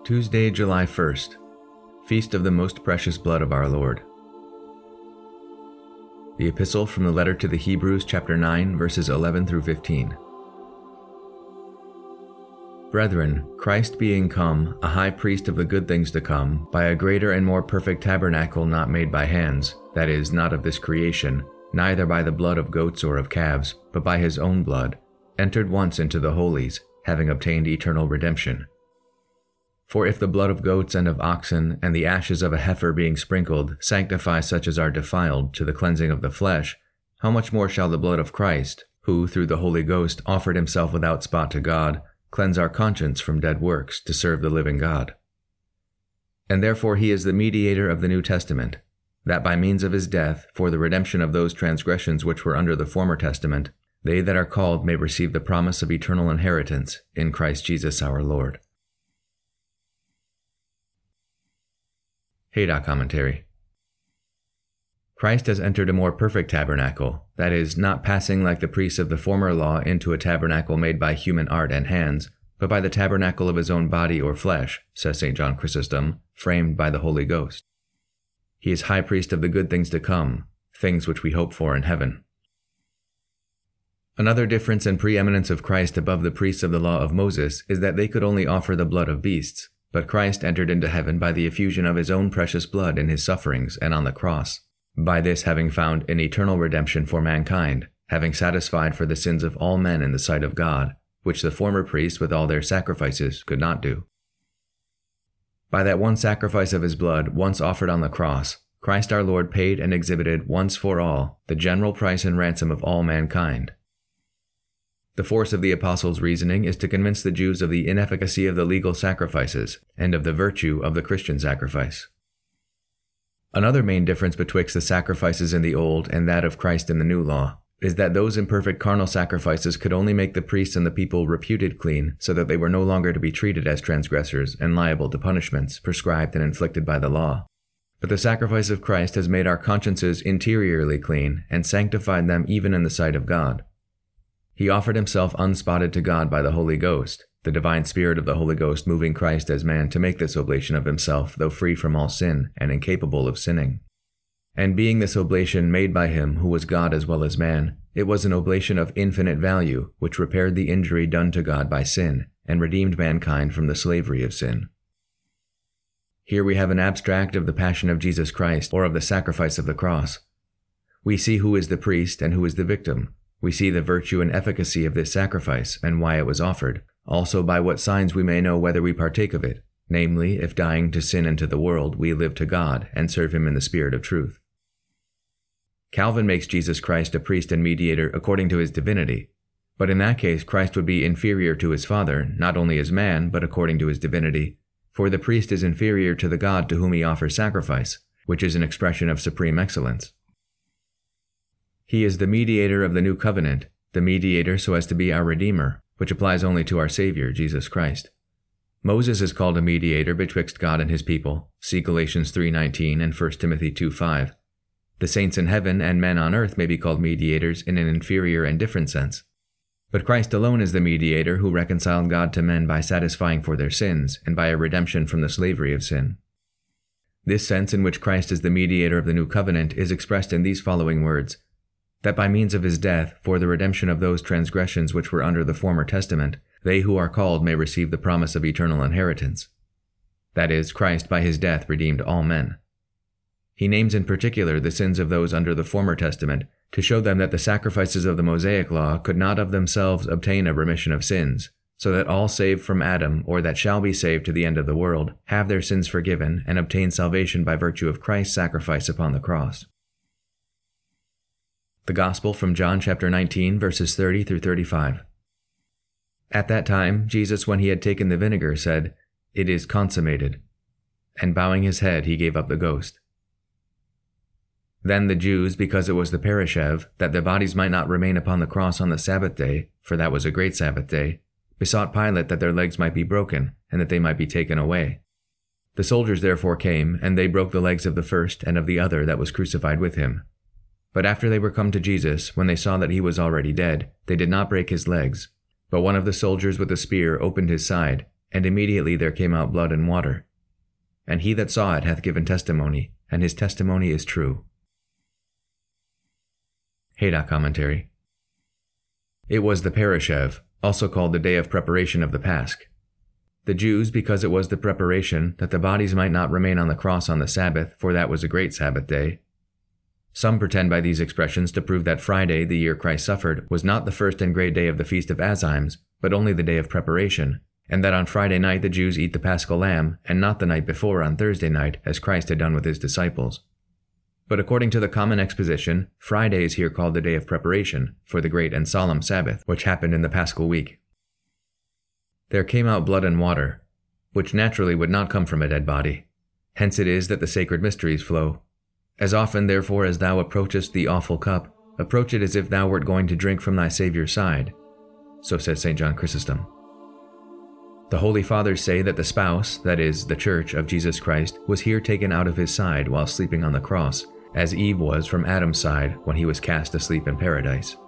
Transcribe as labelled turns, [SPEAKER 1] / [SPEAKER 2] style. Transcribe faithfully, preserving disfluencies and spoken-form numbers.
[SPEAKER 1] Tuesday, July first, Feast of the Most Precious Blood of our Lord. The Epistle from the Letter to the Hebrews, chapter nine, verses eleven through fifteen. Brethren, Christ being come, a high priest of the good things to come, by a greater and more perfect tabernacle not made by hands, that is, not of this creation, neither by the blood of goats or of calves, but by his own blood, entered once into the holies, having obtained eternal redemption. For if the blood of goats and of oxen, and the ashes of a heifer being sprinkled, sanctify such as are defiled to the cleansing of the flesh, how much more shall the blood of Christ, who through the Holy Ghost offered himself without spot to God, cleanse our conscience from dead works to serve the living God? And therefore he is the mediator of the New Testament, that by means of his death, for the redemption of those transgressions which were under the former testament, they that are called may receive the promise of eternal inheritance in Christ Jesus our Lord. Haydock Commentary. Christ has entered a more perfect tabernacle, that is, not passing like the priests of the former law into a tabernacle made by human art and hands, but by the tabernacle of his own body or flesh, says Saint John Chrysostom, framed by the Holy Ghost. He is high priest of the good things to come, things which we hope for in heaven. Another difference and preeminence of Christ above the priests of the law of Moses is that they could only offer the blood of beasts, but Christ entered into heaven by the effusion of his own precious blood in his sufferings and on the cross, by this having found an eternal redemption for mankind, having satisfied for the sins of all men in the sight of God, which the former priests with all their sacrifices could not do. By that one sacrifice of his blood, once offered on the cross, Christ our Lord paid and exhibited once for all the general price and ransom of all mankind. The force of the apostles' reasoning is to convince the Jews of the inefficacy of the legal sacrifices and of the virtue of the Christian sacrifice. Another main difference betwixt the sacrifices in the Old and that of Christ in the New Law is that those imperfect carnal sacrifices could only make the priests and the people reputed clean so that they were no longer to be treated as transgressors and liable to punishments prescribed and inflicted by the law. But the sacrifice of Christ has made our consciences interiorly clean and sanctified them even in the sight of God. He offered himself unspotted to God by the Holy Ghost, the divine Spirit of the Holy Ghost moving Christ as man to make this oblation of himself, though free from all sin and incapable of sinning. And being this oblation made by him who was God as well as man, it was an oblation of infinite value, which repaired the injury done to God by sin, and redeemed mankind from the slavery of sin. Here we have an abstract of the passion of Jesus Christ, or of the sacrifice of the cross. We see who is the priest and who is the victim. We see the virtue and efficacy of this sacrifice and why it was offered, also by what signs we may know whether we partake of it, namely, if dying to sin and to the world, we live to God and serve him in the spirit of truth. Calvin makes Jesus Christ a priest and mediator according to his divinity, but in that case Christ would be inferior to his Father, not only as man, but according to his divinity, for the priest is inferior to the God to whom he offers sacrifice, which is an expression of supreme excellence. He is the mediator of the new covenant, the mediator so as to be our Redeemer, which applies only to our Savior, Jesus Christ. Moses is called a mediator betwixt God and his people, see Galatians three nineteen and First Timothy two five. The saints in heaven and men on earth may be called mediators in an inferior and different sense. But Christ alone is the mediator who reconciled God to men by satisfying for their sins and by a redemption from the slavery of sin. This sense in which Christ is the mediator of the new covenant is expressed in these following words: that by means of his death, for the redemption of those transgressions which were under the former testament, they who are called may receive the promise of eternal inheritance. That is, Christ by his death redeemed all men. He names in particular the sins of those under the former testament, to show them that the sacrifices of the Mosaic law could not of themselves obtain a remission of sins, so that all saved from Adam, or that shall be saved to the end of the world, have their sins forgiven and obtain salvation by virtue of Christ's sacrifice upon the cross. The Gospel from John chapter nineteen, verses thirty through thirty-five. At that time, Jesus, when he had taken the vinegar, said, "It is consummated." And bowing his head, he gave up the ghost. Then the Jews, because it was the Parishev, that their bodies might not remain upon the cross on the Sabbath day, for that was a great Sabbath day, besought Pilate that their legs might be broken, and that they might be taken away. The soldiers therefore came, and they broke the legs of the first and of the other that was crucified with him. But after they were come to Jesus, when they saw that he was already dead, they did not break his legs. But one of the soldiers with a spear opened his side, and immediately there came out blood and water. And he that saw it hath given testimony, and his testimony is true. Haydock Commentary. It was the Parashev, also called the day of preparation of the Pasch. The Jews, because it was the preparation, that the bodies might not remain on the cross on the Sabbath, for that was a great Sabbath day. Some pretend by these expressions to prove that Friday, the year Christ suffered, was not the first and great day of the Feast of Azymes, but only the day of preparation, and that on Friday night the Jews eat the Paschal lamb, and not the night before on Thursday night, as Christ had done with his disciples. But according to the common exposition, Friday is here called the day of preparation, for the great and solemn Sabbath, which happened in the Paschal week. There came out blood and water, which naturally would not come from a dead body. Hence it is that the sacred mysteries flow. As often, therefore, as thou approachest the awful cup, approach it as if thou wert going to drink from thy Saviour's side. So says Saint John Chrysostom. The Holy Fathers say that the spouse, that is, the Church of Jesus Christ, was here taken out of his side while sleeping on the cross, as Eve was from Adam's side when he was cast asleep in paradise.